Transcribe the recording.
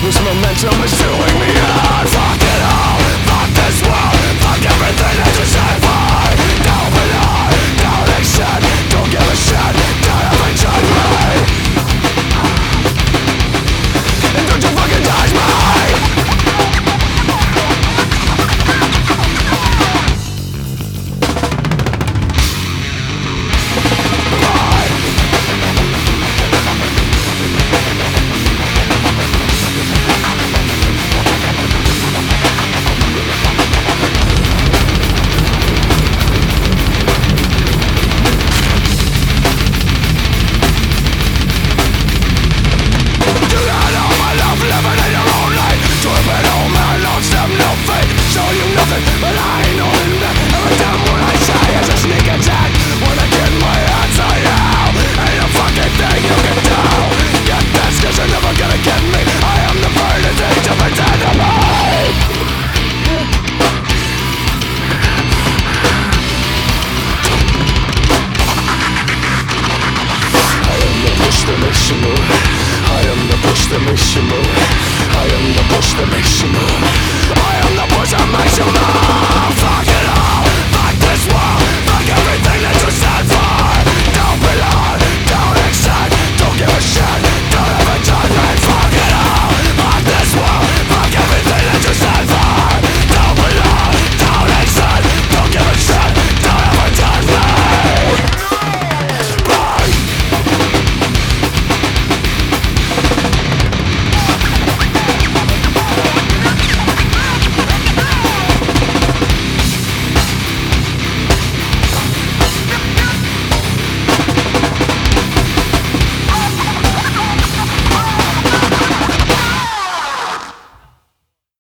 This momentum is doing me out. Fuck it all, fuck this world, fuck everything that you stand for. Don't belong, don't accept, don't give a shit, don't ever judge me. And don't you fucking judge me. But I ain't holding back. Every time what I say is a sneak attack. When I get my hands on you, ain't a fucking thing you can do. Get this, cause you're never gonna get me. I am the furthest thing to pretend to be. I am the push that makes you move. I am the push that makes you move. I am the push that makes you move. I am the push that makes you move.